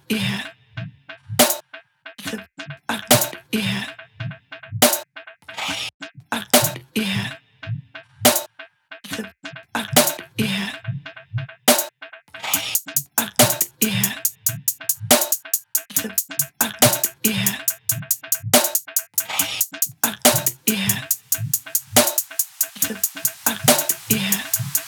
yeah, yeah, yeah, yeah, yeah, yeah, yeah, yeah.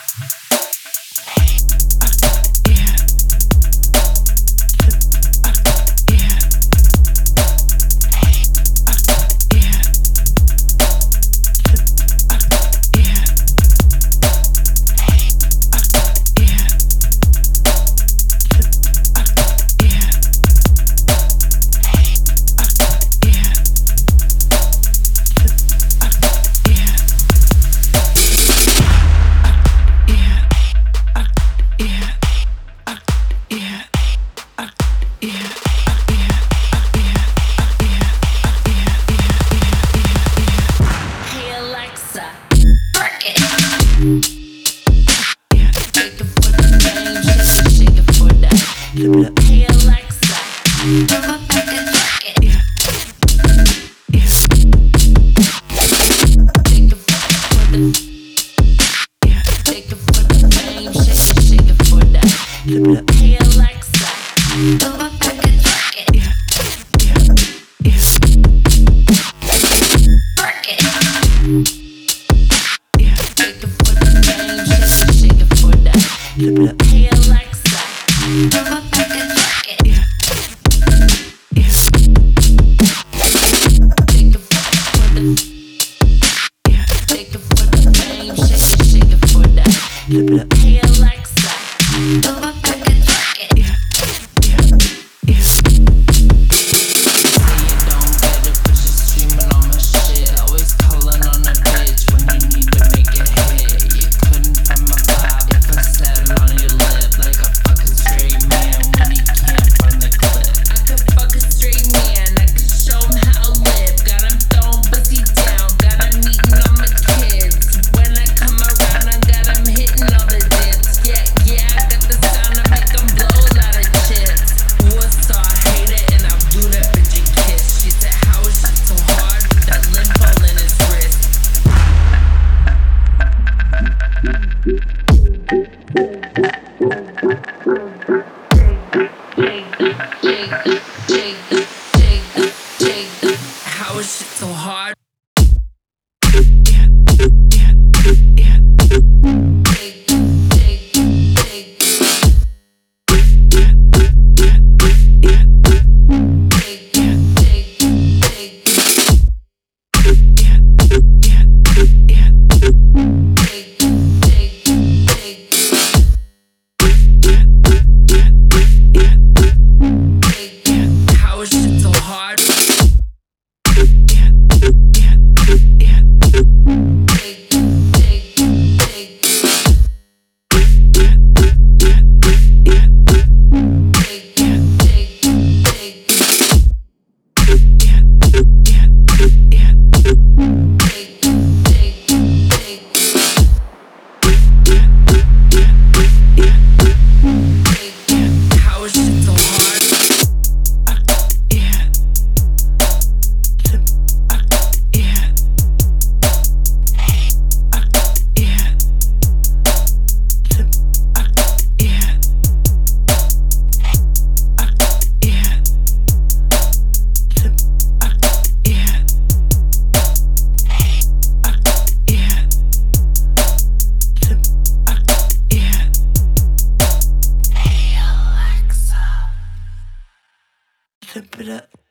Hey Alexa, work it. Shake it for the name, shake it for that. Hey Alexa, work it, work it. Shake it for the name, shake it for that. Hey Alexa, work it, work it. Work it. Shake it for the name, shake it for that. Hey Alexa, work it, work it. Shake it for the name, shake it for that. Hey Alexa, work it, work it. Say you don't get it, but you're streaming on my shit. Always calling on a bitch when you need to make it hit. You couldn't find my vibe if I sat on your lip like a fucking straight man when he can't find the clip. I could fuck a straight man, I could show him how to live. Got him throwing pussy down, got him eating all my kids. When I come around, I got him hitting all the dips. Yeah, I got the sound to make him blow a lot of chips. Warsaw, I hate it, and I blew that bitch a kiss. She said, how is shit so hard with that limp all in his wrist? How is shit so hard? How is shit so hard? How is shit so hard? Flip it up.